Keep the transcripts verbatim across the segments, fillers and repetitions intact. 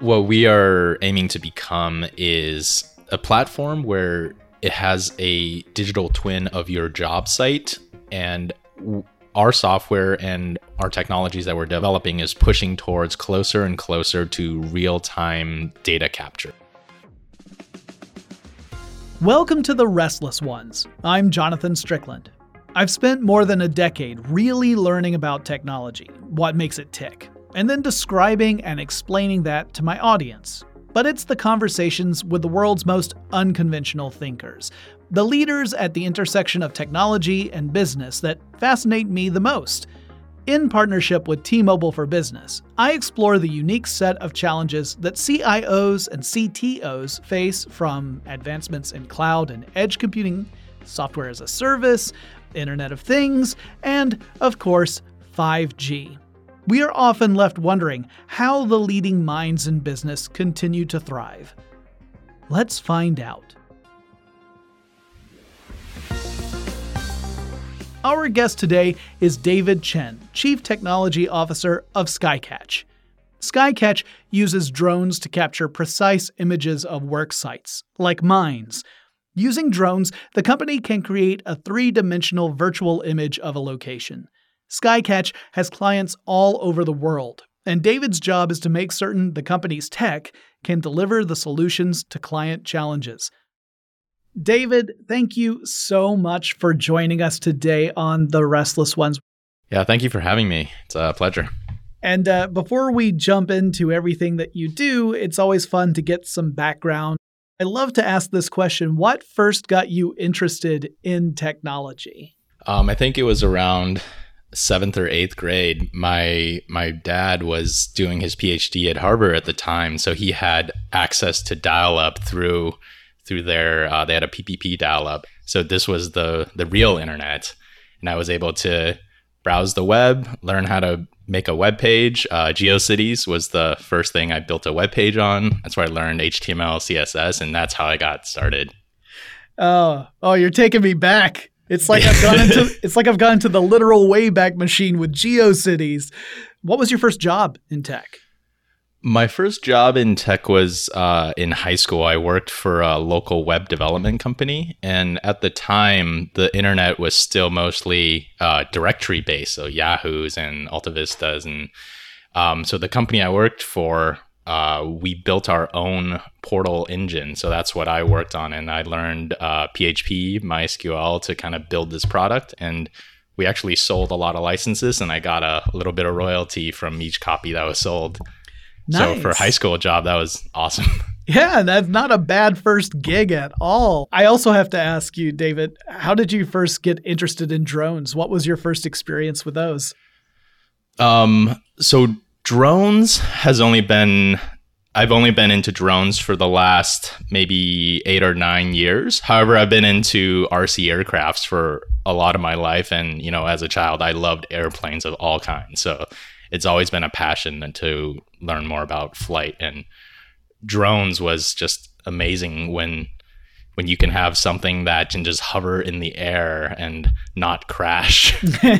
What we are aiming to become is a platform where it has a digital twin of your job site, and our software and our technologies that we're developing is pushing towards closer and closer to real-time data capture. Welcome to The Restless Ones. I'm Jonathan Strickland. I've spent more than a decade really learning about technology, what makes it tick, and then describing and explaining that to my audience. But it's the conversations with the world's most unconventional thinkers, the leaders at the intersection of technology and business that fascinate me the most. In partnership with T-Mobile for Business, I explore the unique set of challenges that C I Os and C T Os face, from advancements in cloud and edge computing, software as a service, Internet of Things, and, of course, five G. We are often left wondering how the leading minds in business continue to thrive. Let's find out. Our guest today is David Chen, Chief Technology Officer of Skycatch. Skycatch uses drones to capture precise images of work sites, like mines. Using drones, the company can create a three-dimensional virtual image of a location. Skycatch has clients all over the world, and David's job is to make certain the company's tech can deliver the solutions to client challenges. David, thank you so much for joining us today on The Restless Ones. Yeah, thank you for having me. It's a pleasure. And uh, before we jump into everything that you do, it's always fun to get some background. I love to ask this question: what first got you interested in technology? Um, I think it was around seventh or eighth grade. My my dad was doing his PhD at Harvard at the time, so he had access to dial-up through through their. Uh, they had a P P P dial-up, so this was the the real internet, and I was able to browse the web, learn how to make a web page. Uh, GeoCities was the first thing I built a web page on. That's where I learned H T M L, C S S, and that's how I got started. Oh, oh, you're taking me back. It's like I've gone into it's like I've gone into the literal Wayback Machine with GeoCities. What was your first job in tech? My first job in tech was uh, in high school. I worked for a local web development company, and at the time, the internet was still mostly uh, directory based, so Yahoo's and Alta Vistas, and um, so the company I worked for, uh, we built our own portal engine. So that's what I worked on, and I learned uh, P H P, MySQL to kind of build this product, and we actually sold a lot of licenses, and I got a little bit of royalty from each copy that was sold. Nice. So for a high school job, that was awesome. Yeah, that's not a bad first gig at all. I also have to ask you, David, how did you first get interested in drones? What was your first experience with those? Um, so drones has only been, I've only been into drones for the last maybe eight or nine years. However, I've been into R C aircrafts for a lot of my life. And, you know, as a child, I loved airplanes of all kinds. So it's always been a passion to learn more about flight, and drones was just amazing when when you can have something that can just hover in the air and not crash.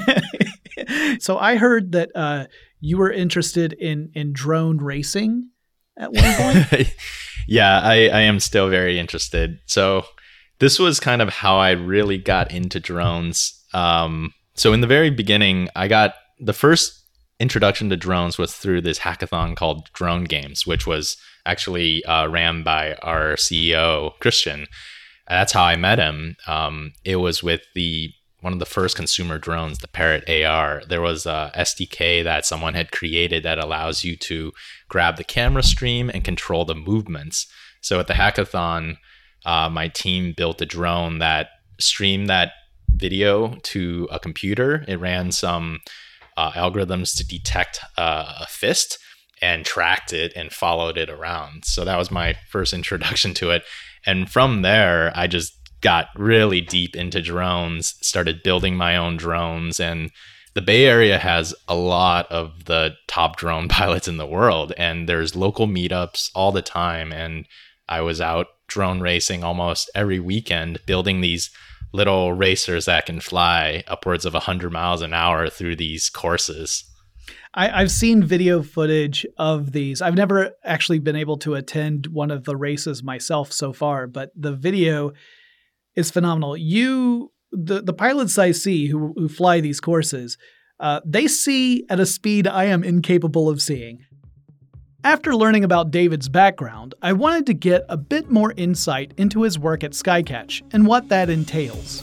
So I heard that uh, you were interested in in drone racing at one point. Yeah, I, I am still very interested. So this was kind of how I really got into drones. Um, so in the very beginning, I got the first introduction to drones was through this hackathon called Drone Games, which was actually uh, ran by our C E O, Christian. That's how I met him. Um, it was with the one of the first consumer drones, the Parrot A R. There was a S D K that someone had created that allows you to grab the camera stream and control the movements. So at the hackathon, uh, my team built a drone that streamed that video to a computer. It ran some Uh, algorithms to detect uh, a fist and tracked it and followed it around. So that was my first introduction to it. And from there, I just got really deep into drones, started building my own drones. And the Bay Area has a lot of the top drone pilots in the world, and there's local meetups all the time. And I was out drone racing almost every weekend, building these little racers that can fly upwards of one hundred miles an hour through these courses. I, I've seen video footage of these. I've never actually been able to attend one of the races myself so far, but the video is phenomenal. You, the, the pilots I see who, who fly these courses, uh, they see at a speed I am incapable of seeing. After learning about David's background, I wanted to get a bit more insight into his work at Skycatch and what that entails.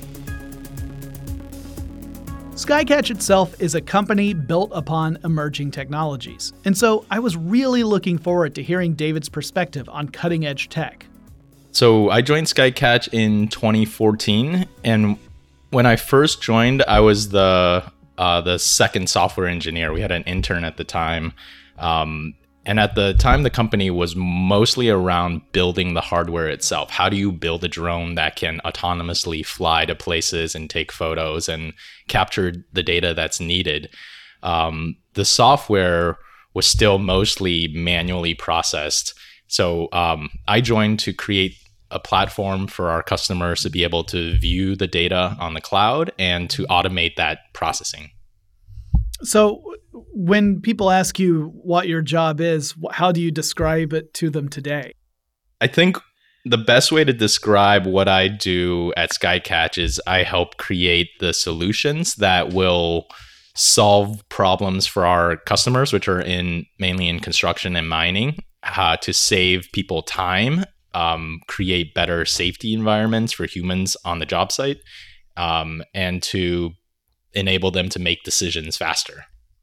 Skycatch itself is a company built upon emerging technologies, and so I was really looking forward to hearing David's perspective on cutting-edge tech. So I joined Skycatch in twenty fourteen, and when I first joined, I was the uh, the second software engineer. We had an intern at the time, um, and at the time, the company was mostly around building the hardware itself. How do you build a drone that can autonomously fly to places and take photos and capture the data that's needed? Um, the software was still mostly manually processed. So um, I joined to create a platform for our customers to be able to view the data on the cloud and to automate that processing. So when people ask you what your job is, how do you describe it to them today? I think the best way to describe what I do at Skycatch is I help create the solutions that will solve problems for our customers, which are in mainly in construction and mining, uh, to save people time, um, create better safety environments for humans on the job site, um, and to enable them to make decisions faster.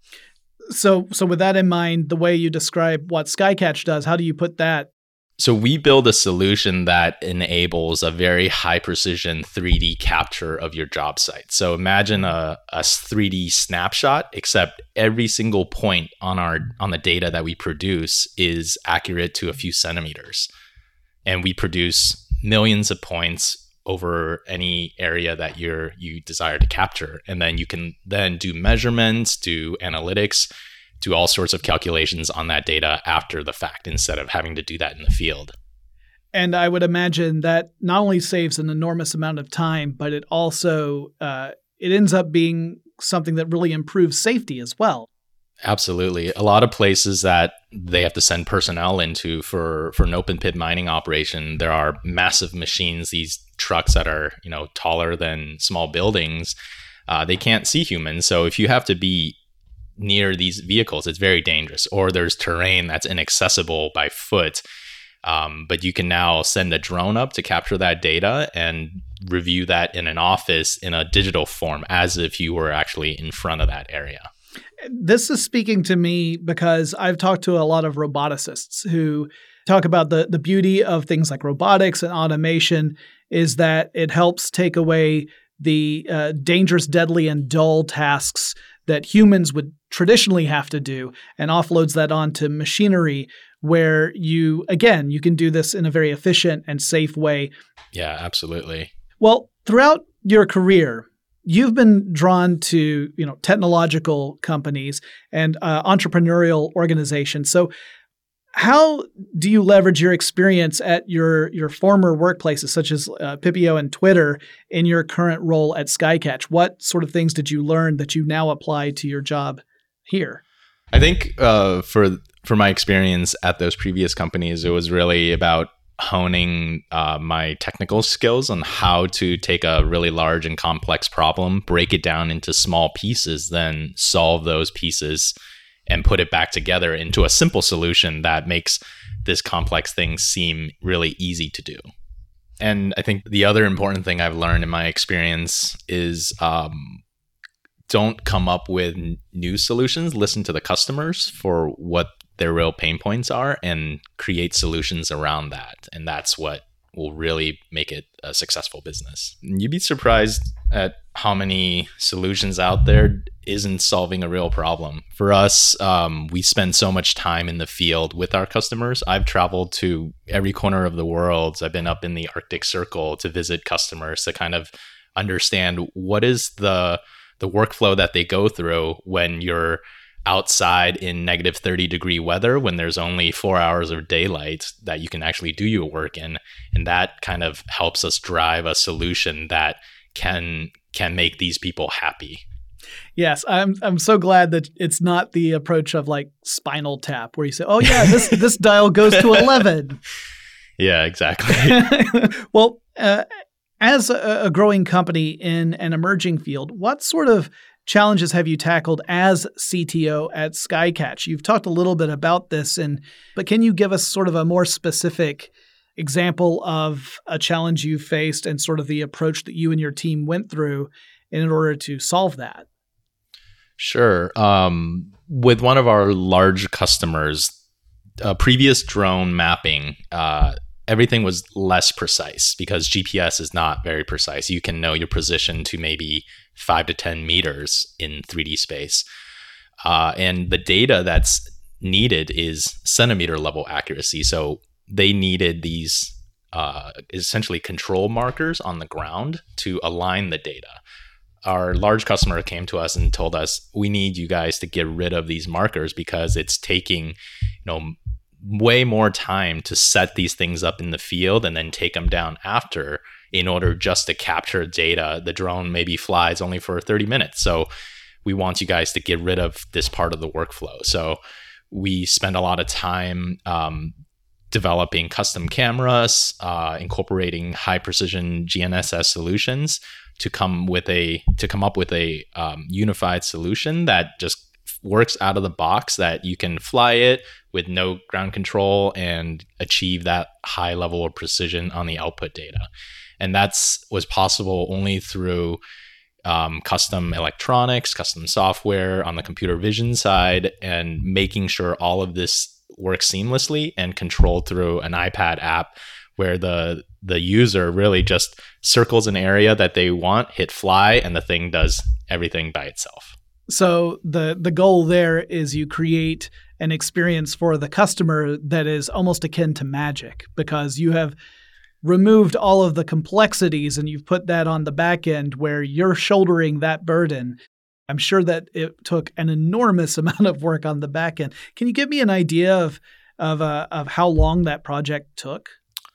So, so with that in mind, the way you describe what Skycatch does, how do you put that? So we build a solution that enables a very high precision three D capture of your job site. So imagine a, a three D snapshot, except every single point on our on the data that we produce is accurate to a few centimeters. And we produce millions of points over any area that you're you desire to capture. And then you can then do measurements, do analytics, do all sorts of calculations on that data after the fact instead of having to do that in the field. And I would imagine that not only saves an enormous amount of time, but it also uh, it ends up being something that really improves safety as well. Absolutely. A lot of places that they have to send personnel into for, for an open pit mining operation, there are massive machines, these trucks that are, you know, taller than small buildings. Uh, they can't see humans. So if you have to be near these vehicles, it's very dangerous. Or there's terrain that's inaccessible by foot. Um, but you can now send a drone up to capture that data and review that in an office in a digital form as if you were actually in front of that area. This is speaking to me because I've talked to a lot of roboticists who talk about the, the beauty of things like robotics and automation is that it helps take away the uh, dangerous, deadly, and dull tasks that humans would traditionally have to do and offloads that onto machinery where you, again, you can do this in a very efficient and safe way. Yeah, absolutely. Well, throughout your career, you've been drawn to, you know, technological companies and uh, entrepreneurial organizations. So how do you leverage your experience at your, your former workplaces, such as uh, Pipio and Twitter, in your current role at Skycatch? What sort of things did you learn that you now apply to your job here? I think uh, for for my experience at those previous companies, it was really about honing uh, my technical skills on how to take a really large and complex problem, break it down into small pieces, then solve those pieces and put it back together into a simple solution that makes this complex thing seem really easy to do. And I think the other important thing I've learned in my experience is um, don't come up with n- new solutions. Listen to the customers for what their real pain points are and create solutions around that. And that's what will really make it a successful business. And you'd be surprised at how many solutions out there isn't solving a real problem. For us, um, we spend so much time in the field with our customers. I've traveled to every corner of the world. I've been up in the Arctic Circle to visit customers to kind of understand what is the the workflow that they go through when you're outside in negative thirty degree weather, when there's only four hours of daylight that you can actually do your work in. And that kind of helps us drive a solution that can can make these people happy. Yes, I'm I'm so glad that it's not the approach of like Spinal Tap where you say, oh yeah, this this dial goes to eleven. Yeah, exactly. Well, uh, as a, a growing company in an emerging field, what sort of challenges have you tackled as C T O at Skycatch? You've talked a little bit about this, and but can you give us sort of a more specific example of a challenge you faced and sort of the approach that you and your team went through in order to solve that? Sure. Um, with one of our large customers, uh, previous drone mapping, uh, everything was less precise because G P S is not very precise. You can know your position to maybe five to ten meters in three D space. Uh, and the data that's needed is centimeter level accuracy. So they needed these uh, essentially control markers on the ground to align the data. Our large customer came to us and told us, we need you guys to get rid of these markers because it's taking, you know, way more time to set these things up in the field and then take them down after in order just to capture data. The drone maybe flies only for thirty minutes. So we want you guys to get rid of this part of the workflow. So we spend a lot of time um, developing custom cameras, uh, incorporating high precision G N S S solutions to come with a to come up with a um, unified solution that just works out of the box, that you can fly it with no ground control and achieve that high level of precision on the output data. And that's was possible only through um, custom electronics, custom software on the computer vision side, and making sure all of this works seamlessly and controlled through an iPad app where the the user really just circles an area that they want, hit fly, and the thing does everything by itself. So the the goal there is you create an experience for the customer that is almost akin to magic, because you have removed all of the complexities and you've put that on the back end where you're shouldering that burden. I'm sure that it took an enormous amount of work on the back end. Can you give me an idea of of uh, of how long that project took?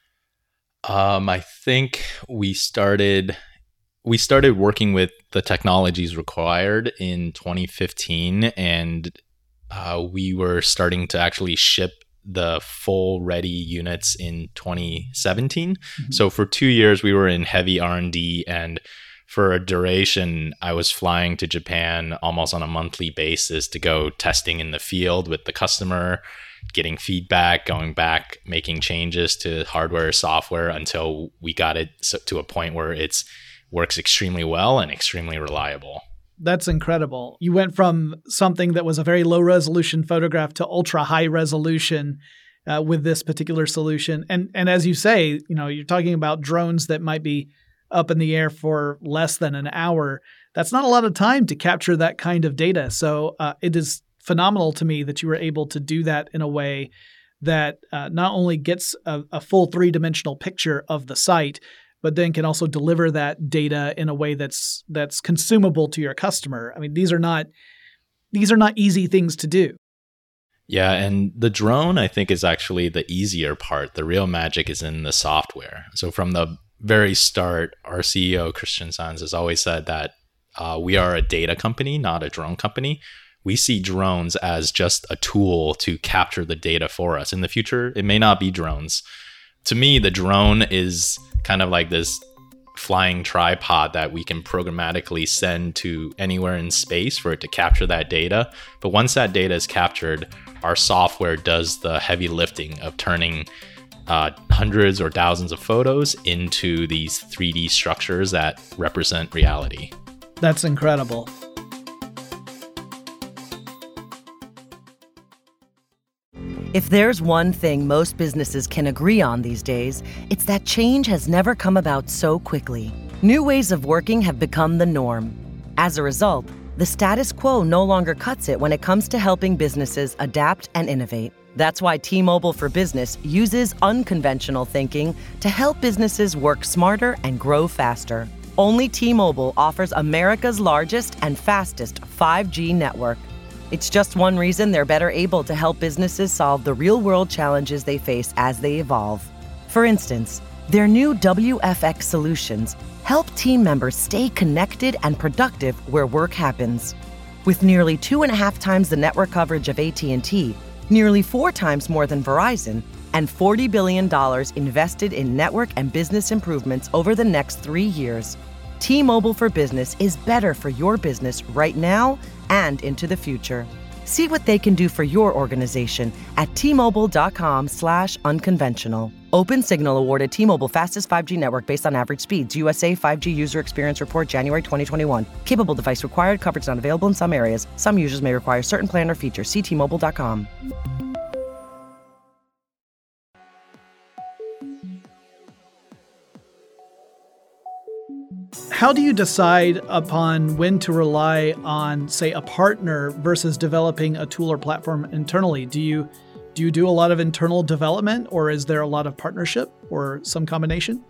Um, I think we started we started working with the technologies required in twenty fifteen, and uh, we were starting to actually ship the full ready units in twenty seventeen. Mm-hmm. So for two years, we were in heavy R and D, and for a duration, I was flying to Japan almost on a monthly basis to go testing in the field with the customer, getting feedback, going back, making changes to hardware, software until we got it to a point where it's works extremely well and extremely reliable. That's incredible. You went from something that was a very low resolution photograph to ultra high resolution uh, with this particular solution. And and as you say, you know, you're talking about drones that might be up in the air for less than an hour. That's not a lot of time to capture that kind of data. So uh, it is phenomenal to me that you were able to do that in a way that uh, not only gets a, a full three-dimensional picture of the site, but then can also deliver that data in a way that's that's consumable to your customer. I mean, these are not these are not easy things to do. Yeah, and the drone, I think, is actually the easier part. The real magic is in the software. So from the very start, our C E O, Christian Sanz, has always said that uh, we are a data company, not a drone company. We see drones as just a tool to capture the data for us. In the future, it may not be drones. To me, the drone is kind of like this flying tripod that we can programmatically send to anywhere in space for it to capture that data. But once that data is captured, our software does the heavy lifting of turning uh, hundreds or thousands of photos into these three D structures that represent reality. That's incredible. If there's one thing most businesses can agree on these days, it's that change has never come about so quickly. New ways of working have become the norm. As a result, the status quo no longer cuts it when it comes to helping businesses adapt and innovate. That's why T-Mobile for Business uses unconventional thinking to help businesses work smarter and grow faster. Only T-Mobile offers America's largest and fastest five G network. It's just one reason they're better able to help businesses solve the real-world challenges they face as they evolve. For instance, their new W F X solutions help team members stay connected and productive where work happens. With nearly two and a half times the network coverage of A T and T, nearly four times more than Verizon, and forty billion dollars invested in network and business improvements over the next three years, T-Mobile for Business is better for your business right now and into the future. See what they can do for your organization at T-Mobile.com slash unconventional. Open Signal awarded T-Mobile fastest five G network based on average speeds. U S A five G user experience report January twenty twenty-one. Capable device required. Coverage not available in some areas. Some users may require certain plan or features. See T Mobile dot com. How do you decide upon when to rely on, say, a partner versus developing a tool or platform internally? Do you do you do a lot of internal development, or is there a lot of partnership, or some combination?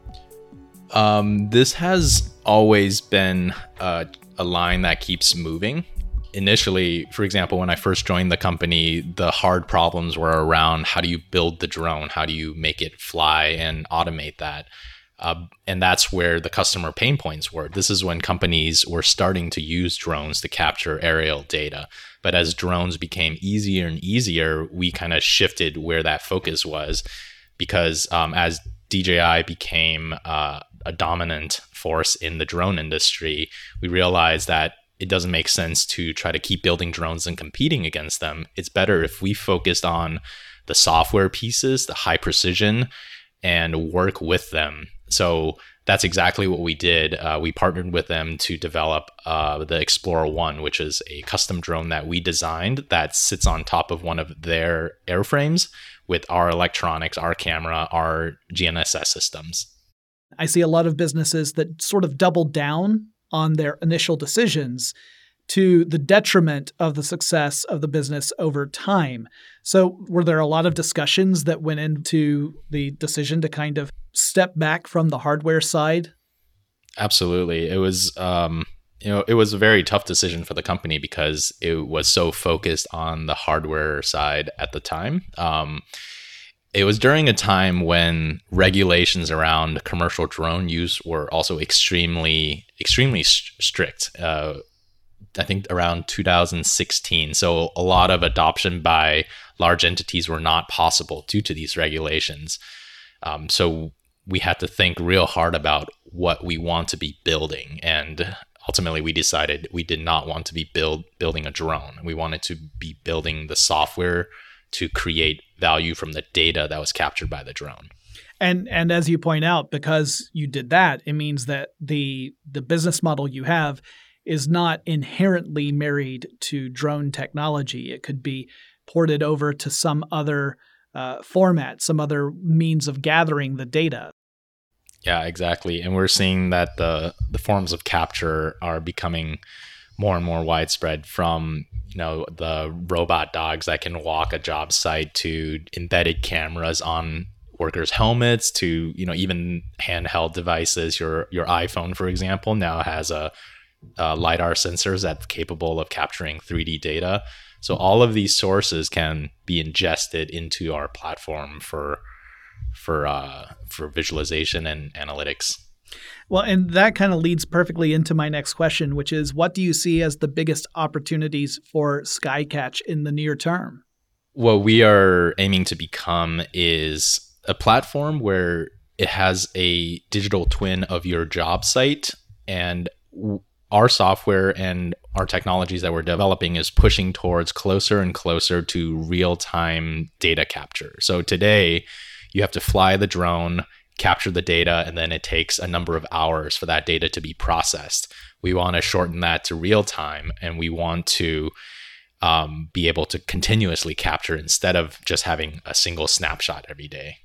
Um, this has always been uh, a line that keeps moving. Initially, for example, when I first joined the company, the hard problems were around how do you build the drone? How do you make it fly and automate that? Uh, and that's where the customer pain points were. This is when companies were starting to use drones to capture aerial data. But as drones became easier and easier, we kind of shifted where that focus was, because um, as D J I became uh, a dominant force in the drone industry, we realized that it doesn't make sense to try to keep building drones and competing against them. It's better if we focused on the software pieces, the high precision, and work with them. So that's exactly what we did. Uh, we partnered with them to develop uh, the Explorer One, which is a custom drone that we designed that sits on top of one of their airframes with our electronics, our camera, our G N S S systems. I see a lot of businesses that sort of double down on their initial decisions to the detriment of the success of the business over time. So were there a lot of discussions that went into the decision to kind of step back from the hardware side? Absolutely. It was, um, you know, it was a very tough decision for the company because it was so focused on the hardware side at the time. Um, it was during a time when regulations around commercial drone use were also extremely, extremely st- strict. Uh, I think around two thousand sixteen. So a lot of adoption by large entities were not possible due to these regulations. Um, so we had to think real hard about what we want to be building. And ultimately we decided we did not want to be build building a drone. We wanted to be building the software to create value from the data that was captured by the drone. And and as you point out, because you did that, it means that the the business model you have is not inherently married to drone technology. It could be ported over to some other uh, format, some other means of gathering the data. Yeah, exactly. And we're seeing that the the forms of capture are becoming more and more widespread, from, you know, the robot dogs that can walk a job site to embedded cameras on workers' helmets to, you know, even handheld devices. Your your iPhone, for example, now has a Uh, LiDAR sensors that's capable of capturing three D data. So all of these sources can be ingested into our platform for for uh, for visualization and analytics. Well, and that kind of leads perfectly into my next question, which is, what do you see as the biggest opportunities for Skycatch in the near term? What we are aiming to become is a platform where it has a digital twin of your job site, and w- our software and our technologies that we're developing is pushing towards closer and closer to real-time data capture. So today, you have to fly the drone, capture the data, and then it takes a number of hours for that data to be processed. We want to shorten that to real time, and we want to um, be able to continuously capture instead of just having a single snapshot every day.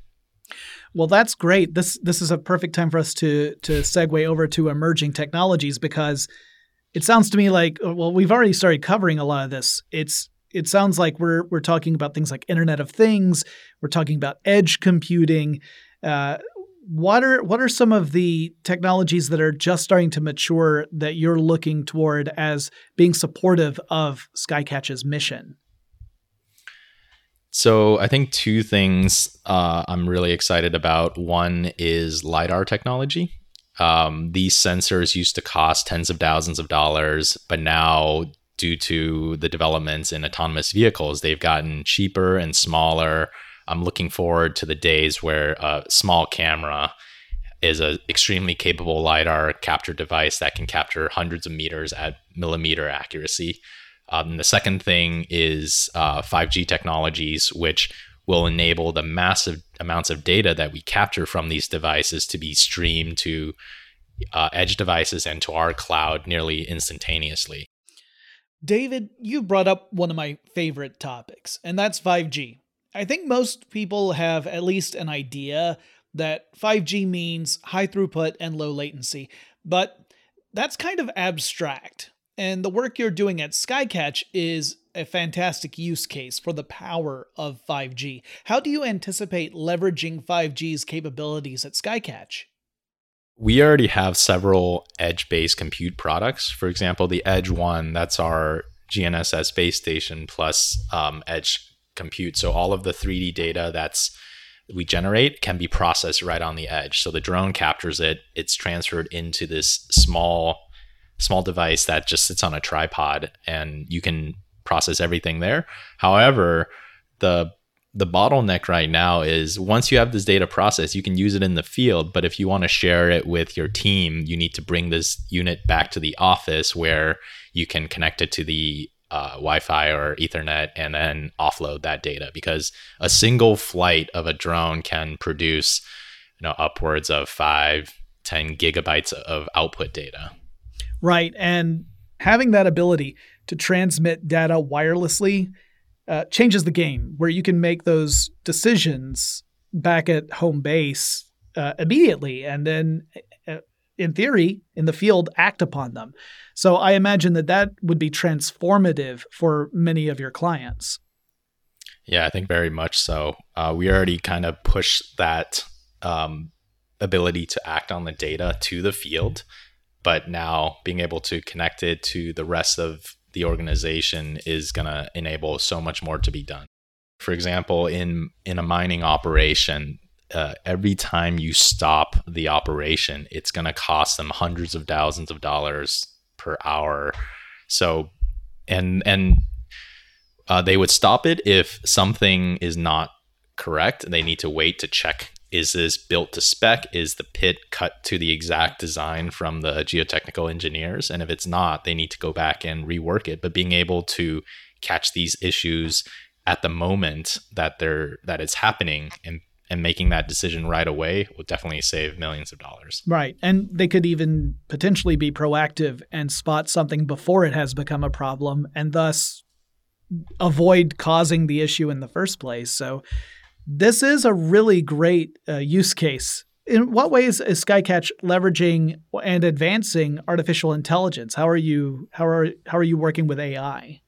Well, that's great. This this is a perfect time for us to to segue over to emerging technologies, because it sounds to me like, well, we've already started covering a lot of this. It's it sounds like we're we're talking about things like Internet of Things. We're talking about edge computing. Uh, what are what are some of the technologies that are just starting to mature that you're looking toward as being supportive of Skycatch's mission? So I think two things uh, I'm really excited about. One is LiDAR technology. Um, these sensors used to cost tens of thousands of dollars, but now, due to the developments in autonomous vehicles, they've gotten cheaper and smaller. I'm looking forward to the days where a small camera is an extremely capable LiDAR capture device that can capture hundreds of meters at millimeter accuracy. Um, the second thing is uh, five G technologies, which will enable the massive amounts of data that we capture from these devices to be streamed to uh, edge devices and to our cloud nearly instantaneously. David, you brought up one of my favorite topics, and that's five G. I think most people have at least an idea that five G means high throughput and low latency, but that's kind of abstract. And the work you're doing at Skycatch is a fantastic use case for the power of five G. How do you anticipate leveraging five G's capabilities at Skycatch? We already have several edge-based compute products. For example, the Edge One, that's our G N S S base station plus um, edge compute. So all of the three D data that's we generate can be processed right on the edge. So the drone captures it, it's transferred into this small small device that just sits on a tripod, and you can process everything there. However, the the bottleneck right now is once you have this data processed, you can use it in the field, but if you want to share it with your team, you need to bring this unit back to the office where you can connect it to the uh, Wi-Fi or Ethernet and then offload that data, because a single flight of a drone can produce, you know, upwards of five, ten gigabytes of output data. Right. And having that ability to transmit data wirelessly uh, changes the game, where you can make those decisions back at home base uh, immediately and then, uh, in theory, in the field, act upon them. So I imagine that that would be transformative for many of your clients. Yeah, I think very much so. Uh, we already kind of pushed that um, ability to act on the data to the field. But now being able to connect it to the rest of the organization is going to enable so much more to be done. For example, in, in a mining operation, uh, every time you stop the operation, it's going to cost them hundreds of thousands of dollars per hour. So, and, and uh, they would stop it if something is not correct. They need to wait to check, is this built to spec? Is the pit cut to the exact design from the geotechnical engineers? And if it's not, they need to go back and rework it. But being able to catch these issues at the moment that they're that it's happening and and making that decision right away will definitely save millions of dollars. Right. And they could even potentially be proactive and spot something before it has become a problem and thus avoid causing the issue in the first place. So this is a really great uh, use case. In what ways is Skycatch leveraging and advancing artificial intelligence? How are you how are how are you working with A I?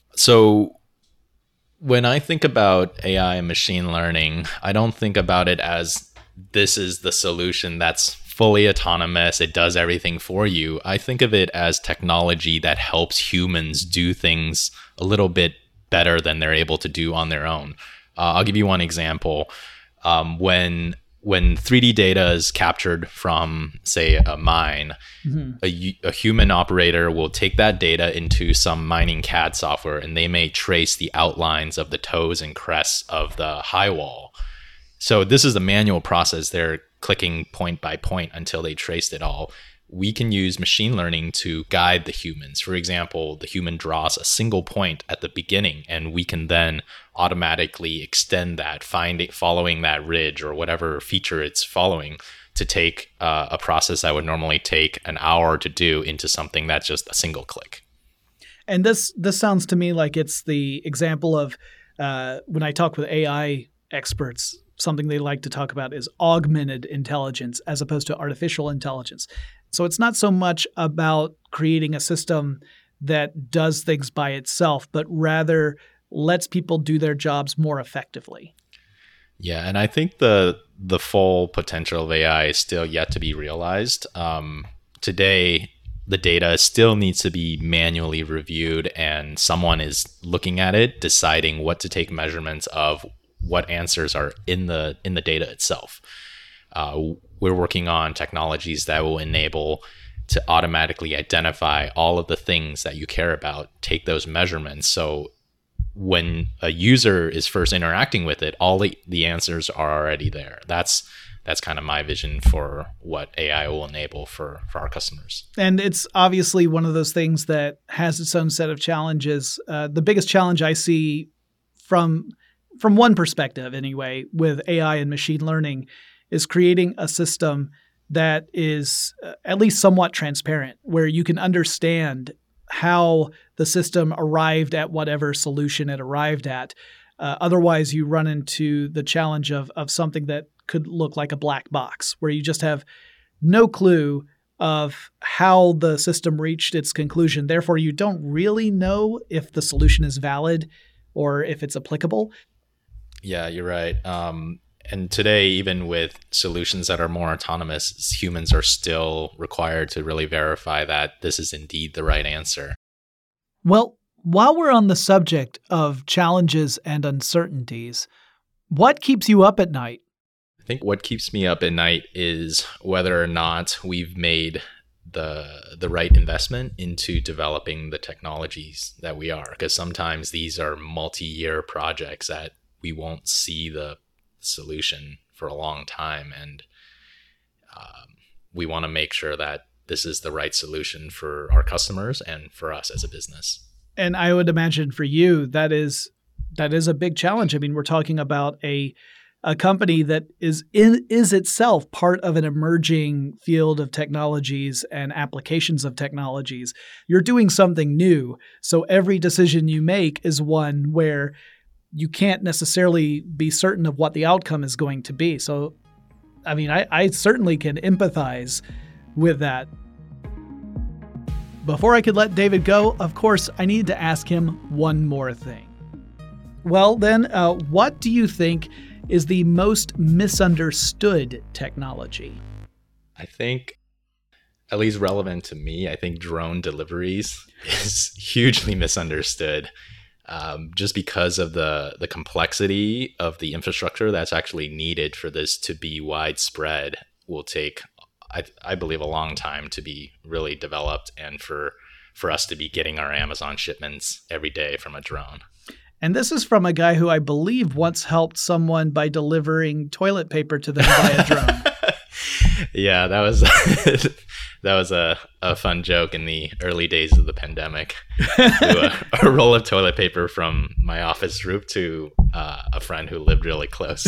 So when I think about A I and machine learning, I don't think about it as this is the solution that's fully autonomous, it does everything for you. I think of it as technology that helps humans do things a little bit better than they're able to do on their own. Uh, I'll give you one example. Um, when when three D data is captured from, say, a mine, mm-hmm. a, a human operator will take that data into some mining C A D software, and they may trace the outlines of the toes and crests of the high wall. So this is a manual process. They're clicking point by point until they traced it all. We can use machine learning to guide the humans. For example, the human draws a single point at the beginning, and we can then automatically extend that, find it following that ridge or whatever feature it's following, to take uh, a process that would normally take an hour to do into something that's just a single click. And this this sounds to me like it's the example of uh, when I talk with A I experts, something they like to talk about is augmented intelligence as opposed to artificial intelligence. So it's not so much about creating a system that does things by itself, but rather lets people do their jobs more effectively. Yeah, and I think the the full potential of A I is still yet to be realized. Um, today, the data still needs to be manually reviewed, and someone is looking at it, deciding what to take measurements of, what answers are in the in the data itself. Uh, we're working on technologies that will enable to automatically identify all of the things that you care about, take those measurements. So when a user is first interacting with it, all the, the answers are already there. That's that's kind of my vision for what A I will enable for, for our customers. And it's obviously one of those things that has its own set of challenges. Uh, the biggest challenge I see from from one perspective anyway, with A I and machine learning is creating a system that is uh, at least somewhat transparent, where you can understand how the system arrived at whatever solution it arrived at. Uh, otherwise, you run into the challenge of of something that could look like a black box, where you just have no clue of how the system reached its conclusion. Therefore, you don't really know if the solution is valid or if it's applicable. Yeah, you're right. Um, and today, even with solutions that are more autonomous, humans are still required to really verify that this is indeed the right answer. Well, while we're on the subject of challenges and uncertainties, what keeps you up at night? I think what keeps me up at night is whether or not we've made the the right investment into developing the technologies that we are. Because sometimes these are multi-year projects that we won't see the solution for a long time. And um, we want to make sure that this is the right solution for our customers and for us as a business. And I would imagine for you, that is that is a big challenge. I mean, we're talking about a a company that is in, is itself part of an emerging field of technologies and applications of technologies. You're doing something new. So every decision you make is one where you can't necessarily be certain of what the outcome is going to be. So, I mean, I, I certainly can empathize with that. Before I could let David go, of course, I needed to ask him one more thing. Well, then, uh, what do you think is the most misunderstood technology? I think, at least relevant to me, I think drone deliveries is hugely misunderstood. Um, just because of the the complexity of the infrastructure that's actually needed for this to be widespread will take, I, I believe, a long time to be really developed, and for for us to be getting our Amazon shipments every day from a drone. And this is from a guy who I believe once helped someone by delivering toilet paper to them by a drone. Yeah, that was that was a, a fun joke in the early days of the pandemic. a, a roll of toilet paper from my office roof to uh, a friend who lived really close.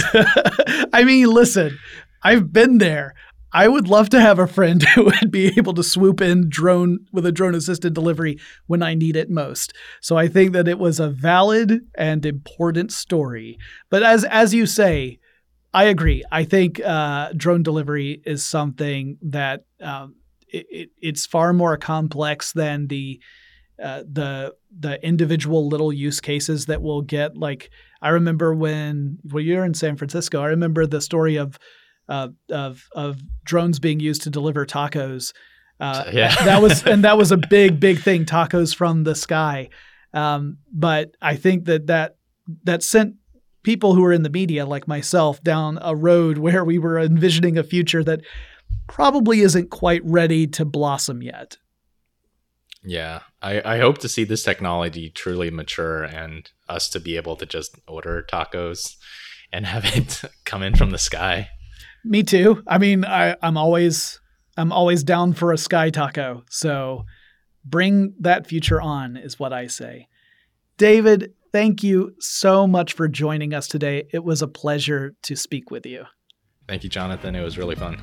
I mean, listen, I've been there. I would love to have a friend who would be able to swoop in drone with a drone assisted delivery when I need it most. So I think that it was a valid and important story. But as as you say, I agree. I think uh, drone delivery is something that um, it, it, it's far more complex than the uh, the the individual little use cases that we'll get. Like I remember when well, you're in San Francisco. I remember the story of uh, of of drones being used to deliver tacos. Uh, yeah. that was and that was a big big thing. Tacos from the sky. Um, but I think that that that sent people who were in the media like myself down a road where we were envisioning a future that probably isn't quite ready to blossom yet. Yeah, I, I hope to see this technology truly mature and us to be able to just order tacos and have it come in from the sky. Me too. I mean, I, I'm always I'm always down for a sky taco. So bring that future on is what I say. David, thank you so much for joining us today. It was a pleasure to speak with you. Thank you, Jonathan. It was really fun.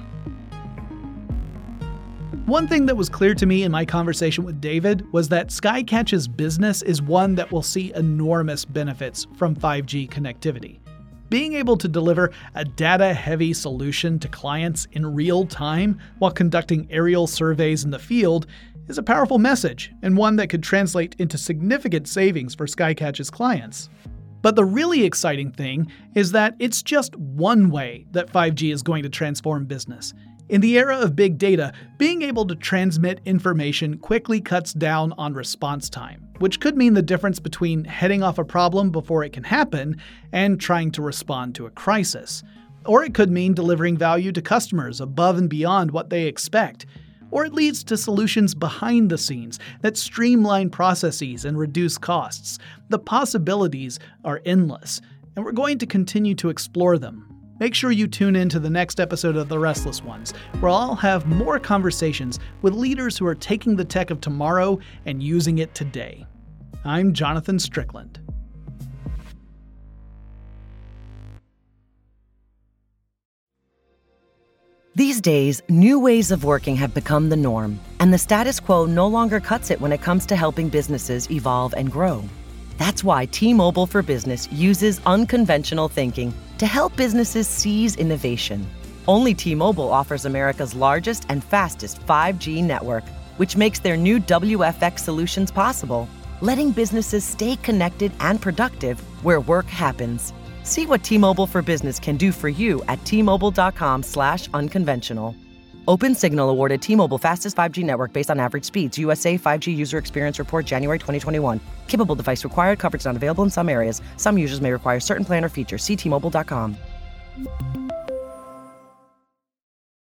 One thing that was clear to me in my conversation with David was that Skycatch's business is one that will see enormous benefits from five G connectivity. Being able to deliver a data-heavy solution to clients in real time while conducting aerial surveys in the field is a powerful message, and one that could translate into significant savings for Skycatch's clients. But the really exciting thing is that it's just one way that five G is going to transform business. In the era of big data, being able to transmit information quickly cuts down on response time, which could mean the difference between heading off a problem before it can happen and trying to respond to a crisis. Or it could mean delivering value to customers above and beyond what they expect. Or it leads to solutions behind the scenes that streamline processes and reduce costs. The possibilities are endless, and we're going to continue to explore them. Make sure you tune in to the next episode of The Restless Ones, where I'll have more conversations with leaders who are taking the tech of tomorrow and using it today. I'm Jonathan Strickland. These days, new ways of working have become the norm, and the status quo no longer cuts it when it comes to helping businesses evolve and grow. That's why T-Mobile for Business uses unconventional thinking to help businesses seize innovation. Only T-Mobile offers America's largest and fastest five G network, which makes their new W F X solutions possible, letting businesses stay connected and productive where work happens. See what T-Mobile for Business can do for you at T-Mobile.com slash unconventional. Open Signal awarded T-Mobile fastest five G network based on average speeds. U S A five G user experience report January twenty twenty-one. Capable device required. Coverage not available in some areas. Some users may require certain plan or features. See T Mobile dot com.